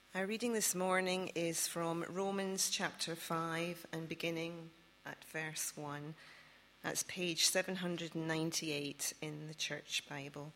Our reading this morning is from Romans chapter 5 and beginning at verse 1. That's page 798 in the Church Bible.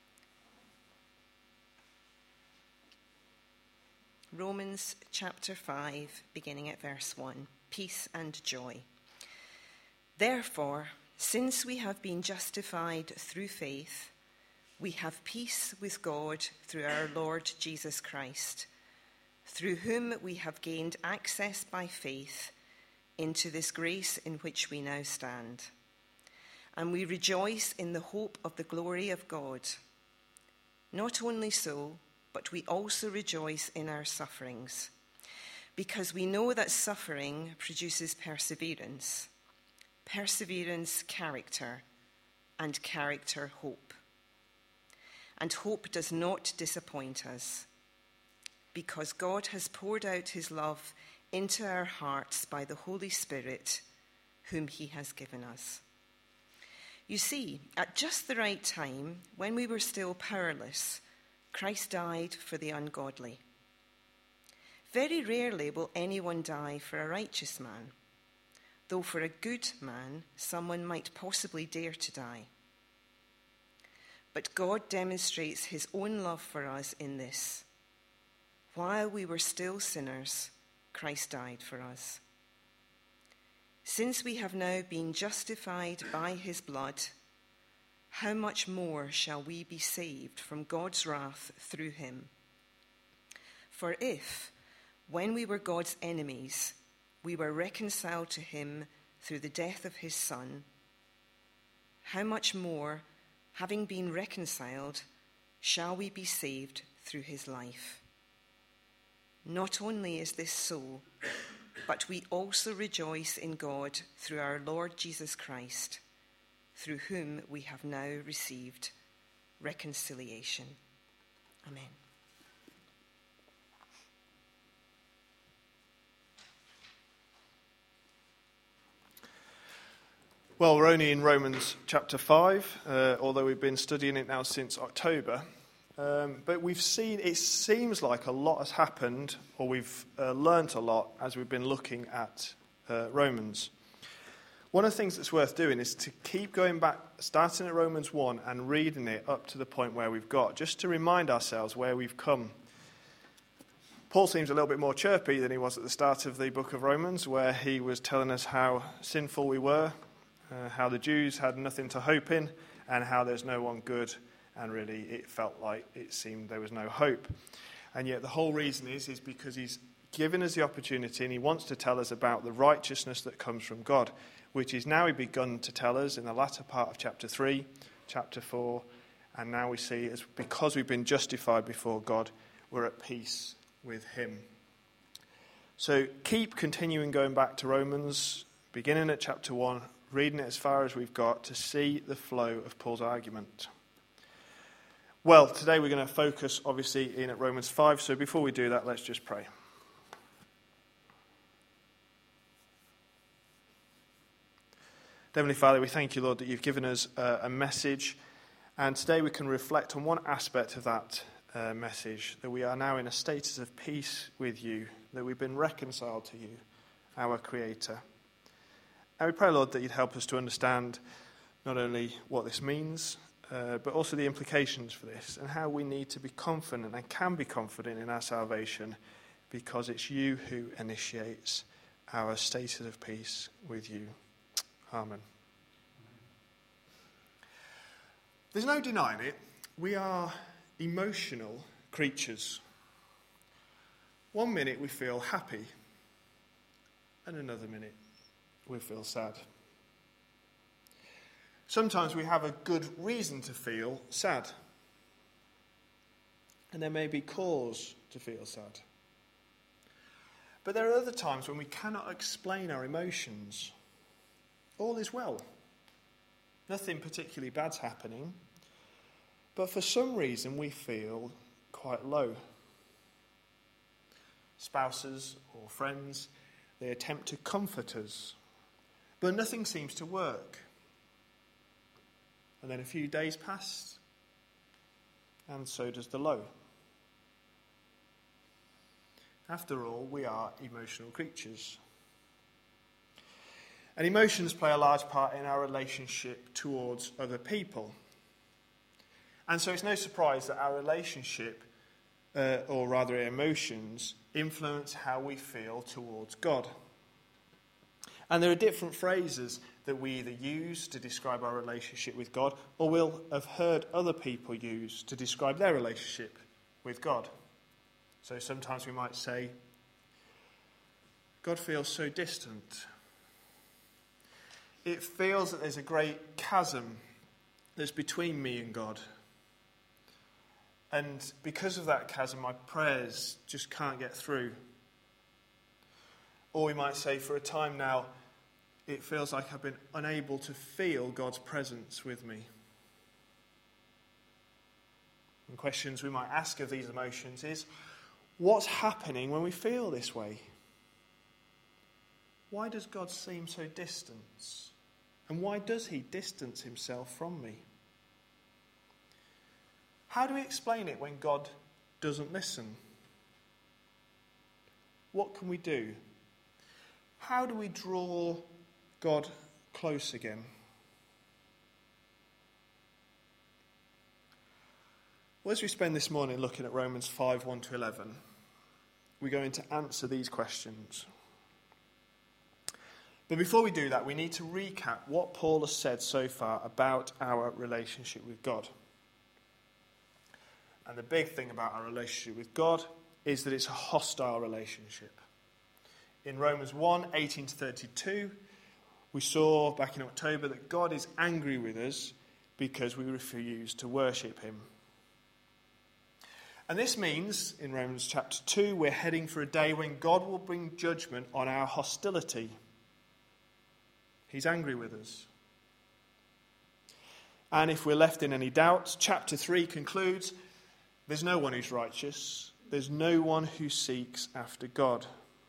Romans chapter 5, beginning at verse 1. Peace and joy. Therefore, since we have been justified through faith, we have peace with God through our Lord Jesus Christ, through whom we have gained access by faith into this grace in which we now stand. And we rejoice in the hope of the glory of God. Not only so, but we also rejoice in our sufferings, because we know that suffering produces perseverance, perseverance character, and character hope. And hope does not disappoint us, because God has poured out his love into our hearts by the Holy Spirit, whom he has given us. You see, at just the right time, when we were still powerless, Christ died for the ungodly. Very rarely will anyone die for a righteous man, though for a good man, someone might possibly dare to die. But God demonstrates his own love for us in this: while we were still sinners, Christ died for us. Since we have now been justified by his blood, how much more shall we be saved from God's wrath through him? For if, when we were God's enemies, we were reconciled to him through the death of his Son, how much more, having been reconciled, shall we be saved through his life? Not only is this so, but we also rejoice in God through our Lord Jesus Christ, through whom we have now received reconciliation. Amen. Well, we're only in Romans chapter 5, although we've been studying it now since October. But we've seen, it seems like a lot has happened, or we've learnt a lot as we've been looking at Romans. One of the things that's worth doing is to keep going back, starting at Romans 1 and reading it up to the point where we've got, just to remind ourselves where we've come. Paul seems a little bit more chirpy than he was at the start of the book of Romans, where he was telling us how sinful we were, how the Jews had nothing to hope in, and how there's no one good. And really, it felt like it seemed there was no hope. And yet the whole reason is because he's given us the opportunity and he wants to tell us about the righteousness that comes from God, which is now begun to tell us in the latter part of chapter 3, chapter 4. And now we see, as because we've been justified before God, we're at peace with him. So keep continuing going back to Romans, beginning at chapter 1, reading it as far as we've got to see the flow of Paul's argument. Well, today we're going to focus, obviously, in at Romans 5. So before we do that, let's just pray. Heavenly Father, we thank you, Lord, that you've given us a message. And today we can reflect on one aspect of that message, that we are now in a status of peace with you, that we've been reconciled to you, our Creator. And we pray, Lord, that you'd help us to understand not only what this means, but also the implications for this and how we need to be confident and can be confident in our salvation, because it's you who initiates our status of peace with you. Amen. There's no denying it. We are emotional creatures. One minute we feel happy, and another minute we feel sad. Sometimes we have a good reason to feel sad, and there may be cause to feel sad. But there are other times when we cannot explain our emotions. All is well. Nothing particularly bad's happening, but for some reason we feel quite low. Spouses or friends, they attempt to comfort us, but nothing seems to work. And then a few days pass, and so does the low. After all, we are emotional creatures. And emotions play a large part in our relationship towards other people. And so it's no surprise that our relationship, or rather emotions, influence how we feel towards God. And there are different phrases that we either use to describe our relationship with God, or will have heard other people use to describe their relationship with God. So sometimes we might say, God feels so distant. It feels that there's a great chasm that's between me and God. And because of that chasm, my prayers just can't get through. Or we might say, for a time now, it feels like I've been unable to feel God's presence with me. And questions we might ask of these emotions is, what's happening when we feel this way? Why does God seem so distant? And why does he distance himself from me? How do we explain it when God doesn't listen? What can we do? How do we draw God close again? Well, as we spend this morning looking at Romans 5, 1-11, we're going to answer these questions. But before we do that, we need to recap what Paul has said so far about our relationship with God. And the big thing about our relationship with God is that it's a hostile relationship. In Romans 1, 18-32, we saw back in October that God is angry with us because we refuse to worship him. And this means, in Romans chapter 2, we're heading for a day when God will bring judgment on our hostility. He's angry with us. And if we're left in any doubt, chapter 3 concludes, there's no one who's righteous. There's no one who seeks after God.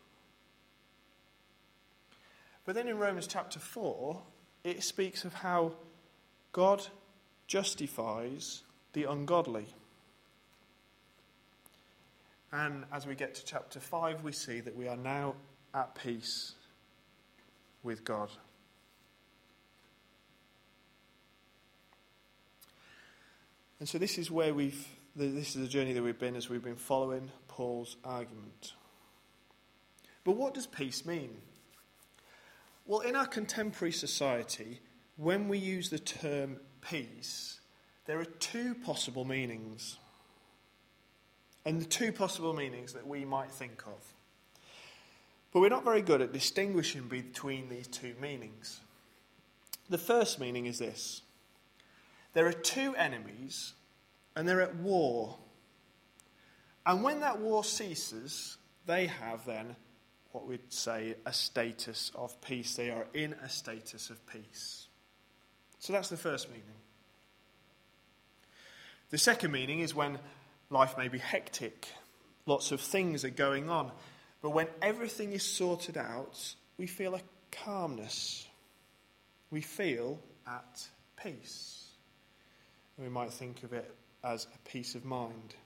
But then in Romans chapter 4, it speaks of how God justifies the ungodly. And as we get to chapter 5, we see that we are now at peace with God. And so this is where this is the journey that we've been as we've been following Paul's argument. But what does peace mean? Well, in our contemporary society, when we use the term peace, there are two possible meanings. And the two possible meanings that we might think of. But we're not very good at distinguishing between these two meanings. The first meaning is this. There are two enemies, and they're at war. And when that war ceases, they have then what we'd say a status of peace. They are in a status of peace. So that's the first meaning. The second meaning is when life may be hectic, lots of things are going on, but when everything is sorted out, we feel a calmness. We feel at peace. We might think of it as a peace of mind.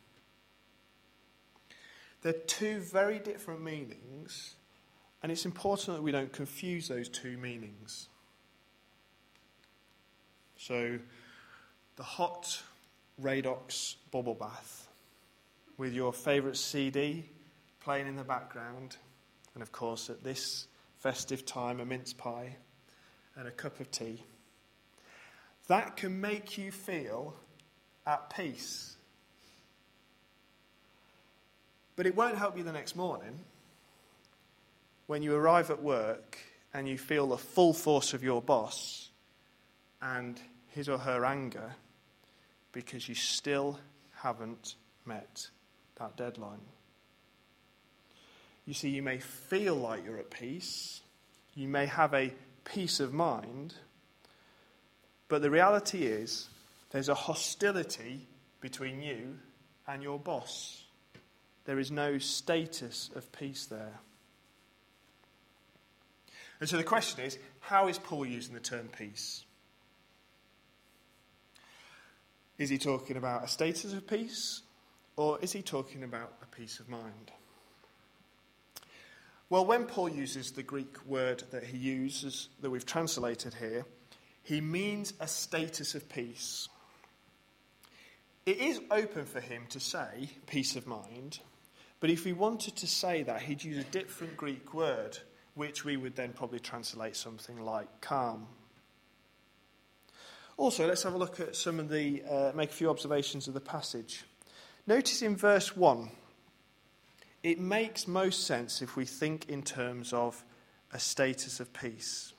They're two very different meanings, and it's important that we don't confuse those two meanings. So, the hot Radox bubble bath with your favourite CD playing in the background, and of course at this festive time a mince pie and a cup of tea. That can make you feel at peace. But it won't help you the next morning when you arrive at work and you feel the full force of your boss and his or her anger because you still haven't met that deadline. You see, you may feel like you're at peace, you may have a peace of mind, but the reality is there's a hostility between you and your boss. There is no status of peace there. And so the question is, how is Paul using the term peace? Is he talking about a status of peace, or is he talking about a peace of mind? Well, when Paul uses the Greek word that he uses, that we've translated here, he means a status of peace. It is open for him to say peace of mind, but if he wanted to say that, he'd use a different Greek word, which we would then probably translate something like calm. Also, let's have a look at some of make a few observations of the passage. Notice in verse 1, it makes most sense if we think in terms of a status of peace.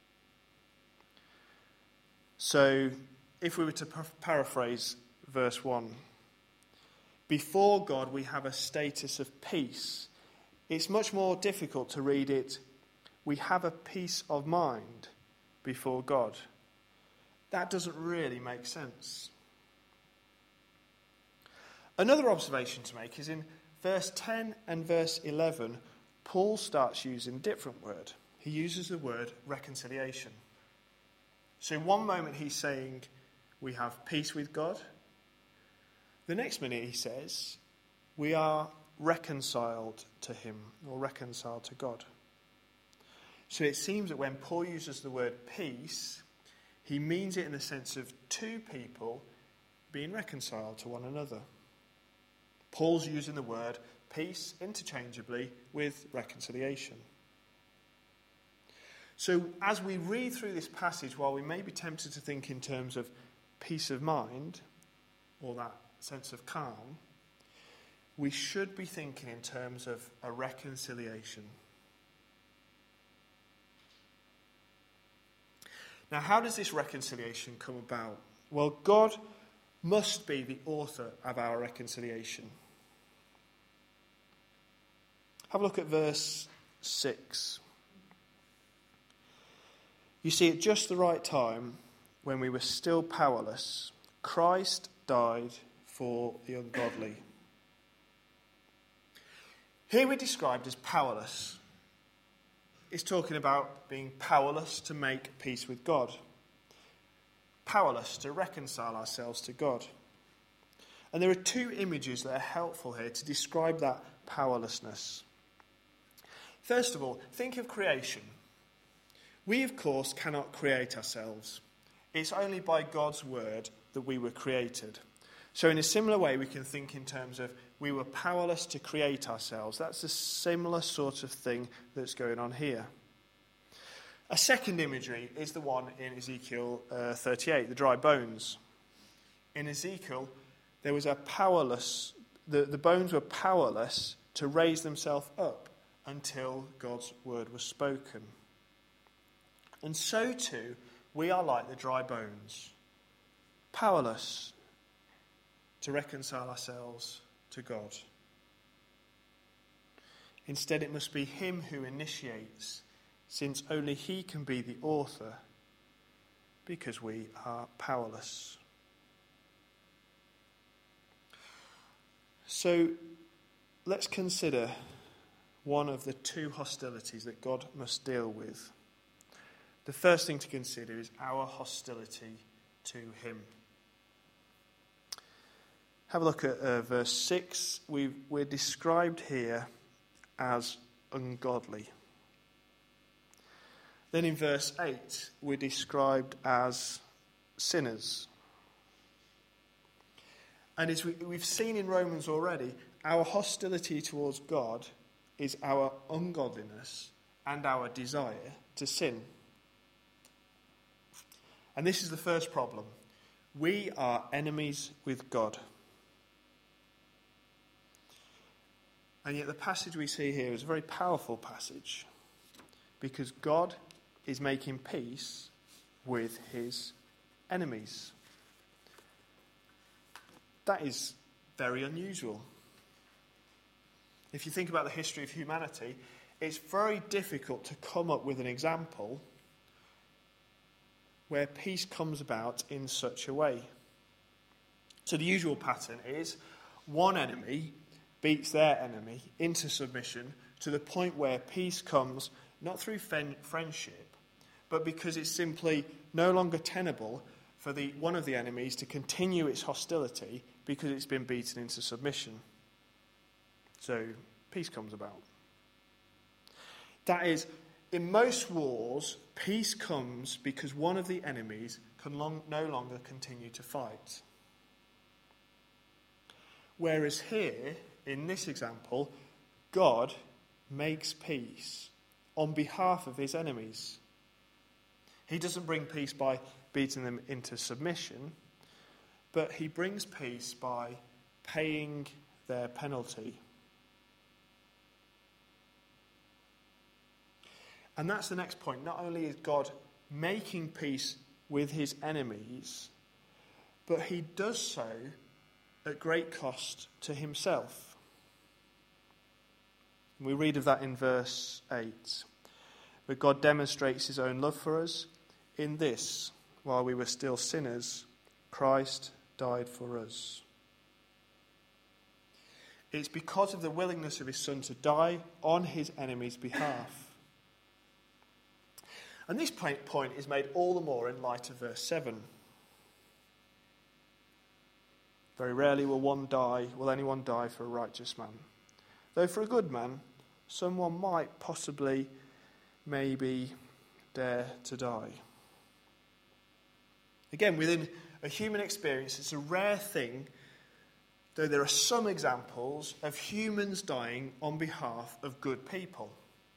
So, if we were to paraphrase verse 1, before God we have a status of peace. It's much more difficult to read it, we have a peace of mind before God. That doesn't really make sense. Another observation to make is in verse 10 and verse 11, Paul starts using a different word. He uses the word reconciliation. So in one moment he's saying we have peace with God. The next minute he says we are reconciled to him or reconciled to God. So it seems that when Paul uses the word peace, he means it in the sense of two people being reconciled to one another. Paul's using the word peace interchangeably with reconciliation. So as we read through this passage, while we may be tempted to think in terms of peace of mind, or that sense of calm, we should be thinking in terms of a reconciliation. Now, how does this reconciliation come about? Well, God must be the author of our reconciliation. Have a look at verse 6. You see, at just the right time, when we were still powerless, Christ died for the ungodly. Here we're described as powerless. It's talking about being powerless to make peace with God. Powerless to reconcile ourselves to God. And there are two images that are helpful here to describe that powerlessness. First of all, think of creation. We, of course, cannot create ourselves. It's only by God's word that we were created. So in a similar way, we can think in terms of we were powerless to create ourselves. That's a similar sort of thing that's going on here. A second imagery is the one in Ezekiel 38, the dry bones. In Ezekiel, there was a powerless, the bones were powerless to raise themselves up until God's word was spoken. And so too, we are like the dry bones, powerless to reconcile ourselves to God. Instead, it must be him who initiates, since only he can be the author, because we are powerless. So, let's consider one of the two hostilities that God must deal with. The first thing to consider is our hostility to him. Have a look at verse 6. We're described here as ungodly. Then in verse 8, we're described as sinners. And as we've seen in Romans already, our hostility towards God is our ungodliness and our desire to sin. And this is the first problem. We are enemies with God. And yet the passage we see here is a very powerful passage, because God is making peace with his enemies. That is very unusual. If you think about the history of humanity, it's very difficult to come up with an example where peace comes about in such a way. So the usual pattern is one enemy beats their enemy into submission to the point where peace comes not through friendship, but because it's simply no longer tenable for one of the enemies to continue its hostility because it's been beaten into submission. So peace comes about. That is, in most wars, peace comes because one of the enemies can no longer continue to fight. Whereas here, in this example, God makes peace on behalf of his enemies. He doesn't bring peace by beating them into submission, but he brings peace by paying their penalty. And that's the next point. Not only is God making peace with his enemies, but he does so at great cost to himself. We read of that in verse 8. But God demonstrates his own love for us in this: while we were still sinners, Christ died for us. It's because of the willingness of his Son to die on his enemies' behalf. And this point is made all the more in light of verse 7. Very rarely will anyone die for a righteous man. Though for a good man, someone might possibly, maybe, dare to die. Again, within a human experience, it's a rare thing, though there are some examples of humans dying on behalf of good people.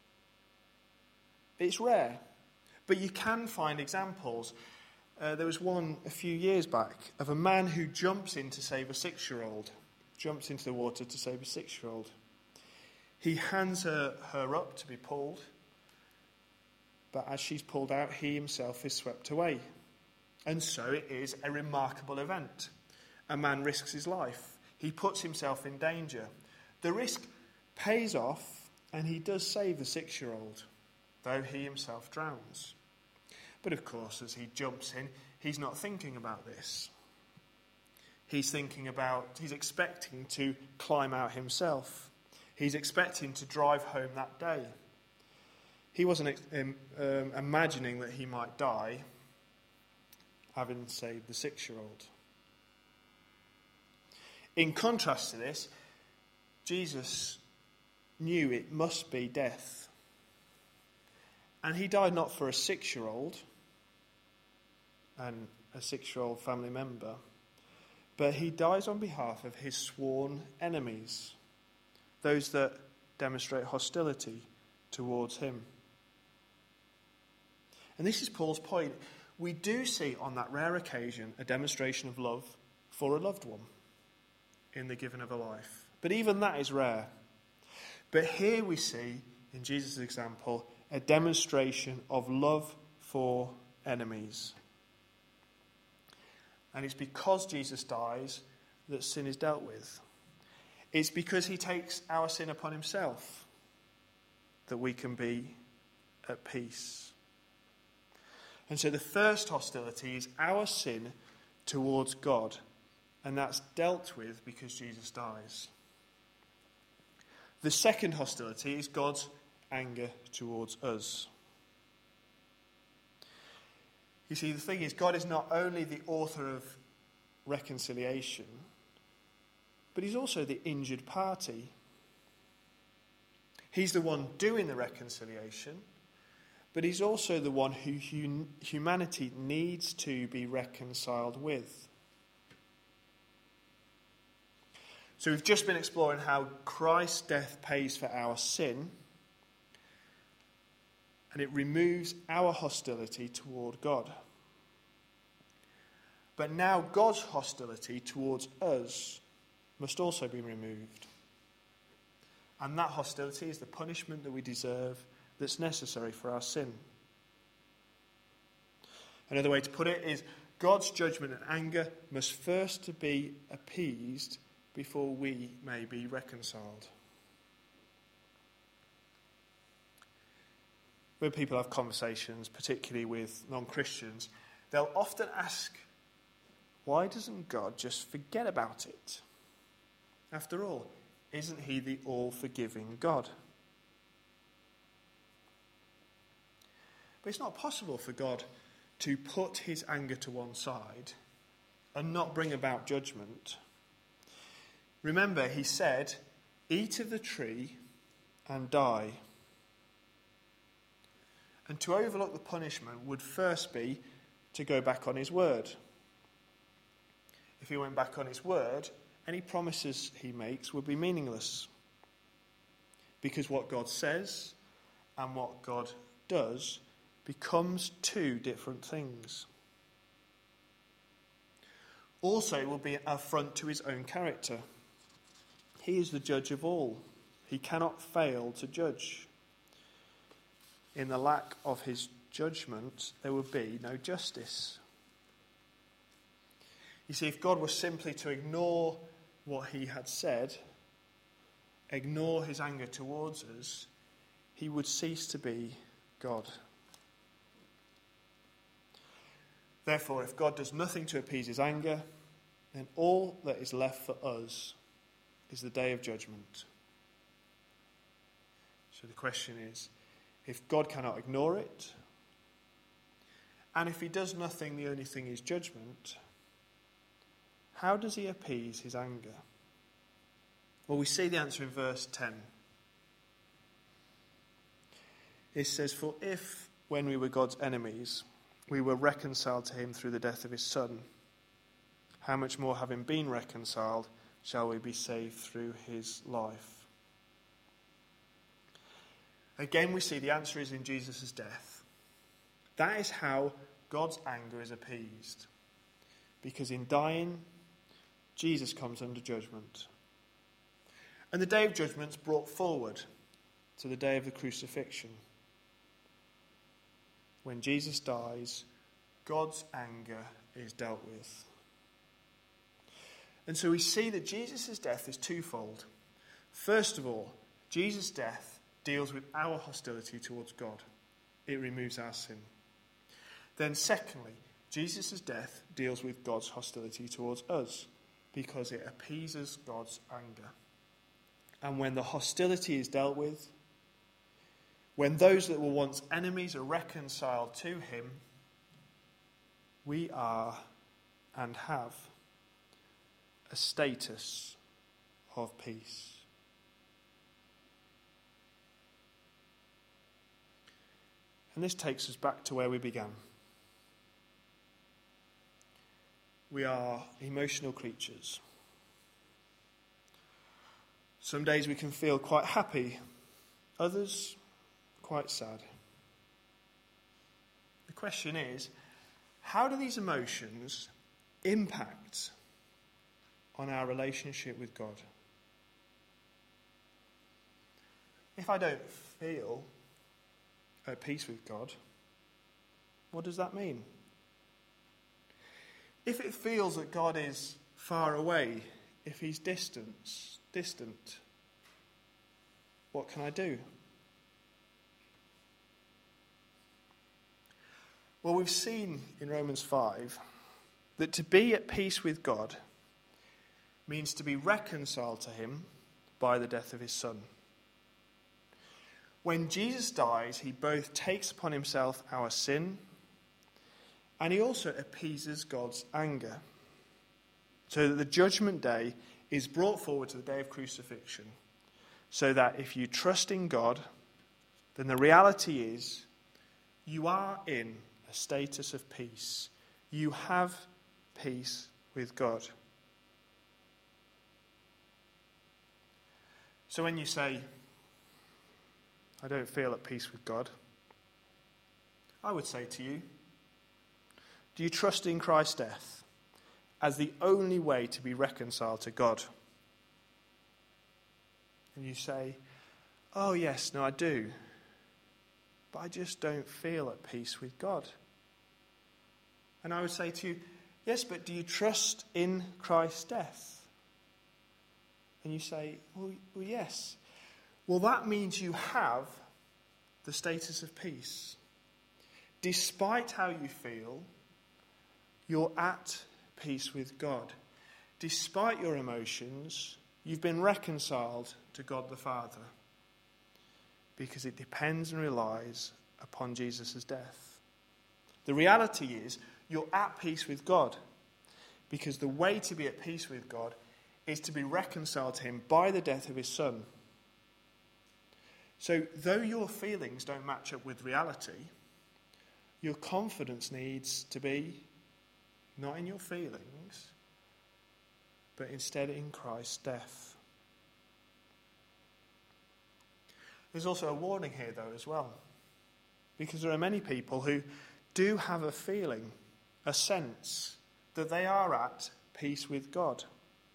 It's rare, but you can find examples. There was one a few years back of a man who jumps in to save a 6-year-old, jumps into the water to save a 6-year-old. He hands her up to be pulled, but as she's pulled out, he himself is swept away. And so it is a remarkable event. A man risks his life. He puts himself in danger. The risk pays off, and he does save the 6-year-old, though he himself drowns. But of course, as he jumps in, he's not thinking about this. He's expecting to climb out himself. He's expecting to drive home that day. He wasn't imagining that he might die, having saved the 6-year-old. In contrast to this, Jesus knew it must be death. And he died not for a 6-year-old and a 6-year-old family member, but he dies on behalf of his sworn enemies, those that demonstrate hostility towards him. And this is Paul's point. We do see on that rare occasion a demonstration of love for a loved one in the giving of a life. But even that is rare. But here we see, in Jesus' example, a demonstration of love for enemies. And it's because Jesus dies that sin is dealt with. It's because he takes our sin upon himself that we can be at peace. And so the first hostility is our sin towards God, and that's dealt with because Jesus dies. The second hostility is God's anger towards us. You see, the thing is, God is not only the author of reconciliation, but he's also the injured party. He's the one doing the reconciliation, but he's also the one who humanity needs to be reconciled with. So we've just been exploring how Christ's death pays for our sin, and it removes our hostility toward God. But now God's hostility towards us must also be removed. And that hostility is the punishment that we deserve that's necessary for our sin. Another way to put it is God's judgment and anger must first be appeased before we may be reconciled. When people have conversations, particularly with non-Christians, they'll often ask, why doesn't God just forget about it? After all, isn't he the all-forgiving God? But it's not possible for God to put his anger to one side and not bring about judgment. Remember, he said, eat of the tree and die. And to overlook the punishment would first be to go back on his word. If he went back on his word, any promises he makes would be meaningless. Because what God says and what God does becomes two different things. Also, it will be an affront to his own character. He is the judge of all. He cannot fail to judge. In the lack of his judgment, there will be no justice. You see, if God was simply to ignore what he had said, ignore his anger towards us, he would cease to be God. Therefore, if God does nothing to appease his anger, then all that is left for us is the day of judgment. So the question is, if God cannot ignore it, and if he does nothing, the only thing is judgment, how does he appease his anger? Well, we see the answer in verse 10. It says, "For if, when we were God's enemies, we were reconciled to him through the death of his Son, how much more, having been reconciled, shall we be saved through his life?" Again, we see the answer is in Jesus' death. That is how God's anger is appeased. Because in dying, Jesus comes under judgment. And the day of judgment is brought forward to the day of the crucifixion. When Jesus dies, God's anger is dealt with. And so we see that Jesus' death is twofold. First of all, Jesus' death deals with our hostility towards God. It removes our sin. Then secondly, Jesus' death deals with God's hostility towards us because it appeases God's anger. And when the hostility is dealt with, when those that were once enemies are reconciled to him, we are and have a status of peace. And this takes us back to where we began. We are emotional creatures. Some days we can feel quite happy, others quite sad. The question is, how do these emotions impact on our relationship with God? If I don't feel at peace with God, what does that mean? If it feels that God is far away, if he's distant, what can I do? Well, we've seen in Romans 5 that to be at peace with God means to be reconciled to him by the death of his Son. When Jesus dies, he both takes upon himself our sin and he also appeases God's anger, so that the judgment day is brought forward to the day of crucifixion, so that if you trust in God, then the reality is you are in a status of peace. You have peace with God. So when you say, I don't feel at peace with God, I would say to you, do you trust in Christ's death as the only way to be reconciled to God? And you say, oh yes, no I do, but I just don't feel at peace with God. And I would say to you, yes, but do you trust in Christ's death? And you say, well yes. Well, that means you have the status of peace. Despite how you feel, you're at peace with God. Despite your emotions, you've been reconciled to God the Father, because it depends and relies upon Jesus' death. The reality is you're at peace with God, because the way to be at peace with God is to be reconciled to him by the death of his Son. So though your feelings don't match up with reality, your confidence needs to be not in your feelings, but instead in Christ's death. There's also a warning here, though, as well, because there are many people who do have a feeling, a sense, that they are at peace with God.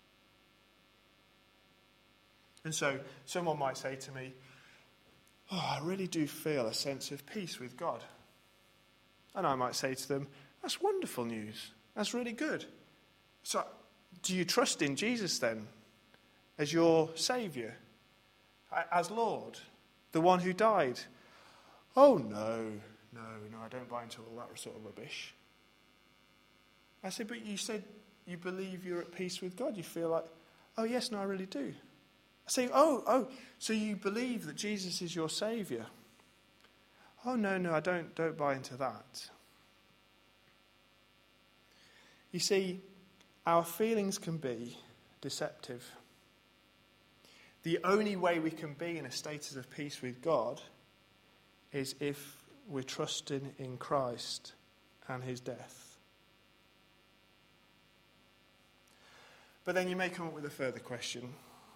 And so someone might say to me, I really do feel a sense of peace with God. And I might say to them, that's wonderful news. That's really good. So do you trust in Jesus then as your Saviour, as Lord, the one who died? Oh, no, I don't buy into all that sort of rubbish. I said, but you said you believe you're at peace with God. You feel like, oh, yes, no, I really do. I say, oh, so you believe that Jesus is your Saviour? Oh, no, I don't buy into that. You see, our feelings can be deceptive. The only way we can be in a status of peace with God is if we're trusting in Christ and his death. But then you may come up with a further question.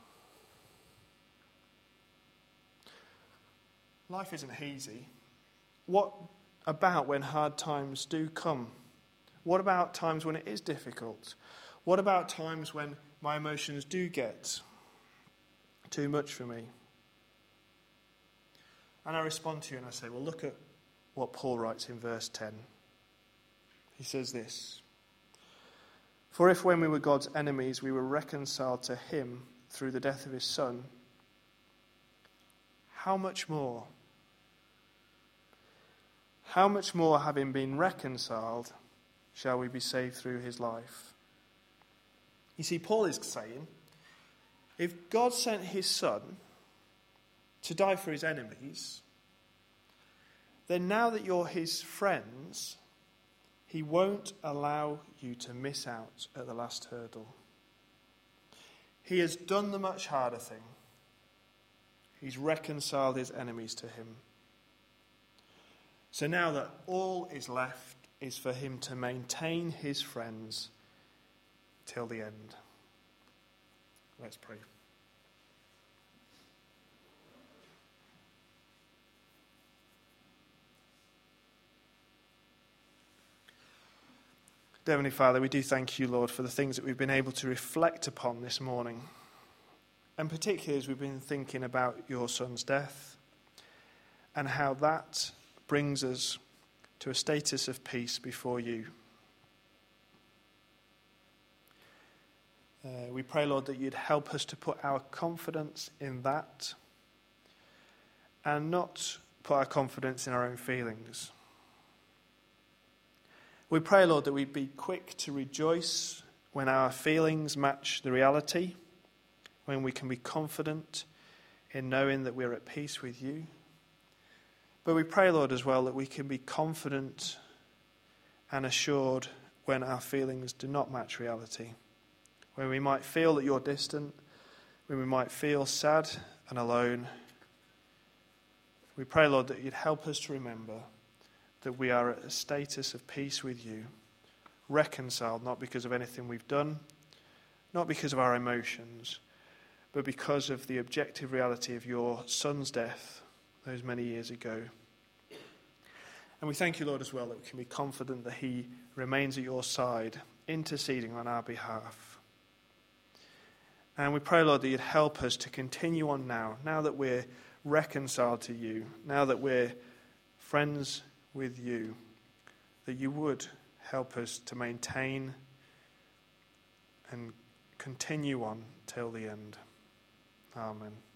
Life isn't easy. What about when hard times do come? What about times when it is difficult? What about times when my emotions do get too much for me? And I respond to you and I say, well, look at what Paul writes in verse 10. He says this: for if when we were God's enemies, we were reconciled to him through the death of his Son, how much more, having been reconciled, shall we be saved through his life? You see, Paul is saying, if God sent his Son to die for his enemies, then now that you're his friends, he won't allow you to miss out at the last hurdle. He has done the much harder thing. He's reconciled his enemies to him. So now that all is left is for him to maintain his friends till the end. Let's pray. Dear Heavenly Father, we do thank you, Lord, for the things that we've been able to reflect upon this morning. And particularly as we've been thinking about your Son's death and how that brings us to a status of peace before you. We pray, Lord, that you'd help us to put our confidence in that and not put our confidence in our own feelings. We pray, Lord, that we'd be quick to rejoice when our feelings match the reality, when we can be confident in knowing that we're at peace with you. But we pray, Lord, as well, that we can be confident and assured when our feelings do not match reality, when we might feel that you're distant, when we might feel sad and alone. We pray, Lord, that you'd help us to remember that we are at a status of peace with you, reconciled not because of anything we've done, not because of our emotions, but because of the objective reality of your Son's death those many years ago. And we thank you, Lord, as well, that we can be confident that he remains at your side, interceding on our behalf. And we pray, Lord, that you'd help us to continue on now that we're reconciled to you, now that we're friends with you, that you would help us to maintain and continue on till the end. Amen.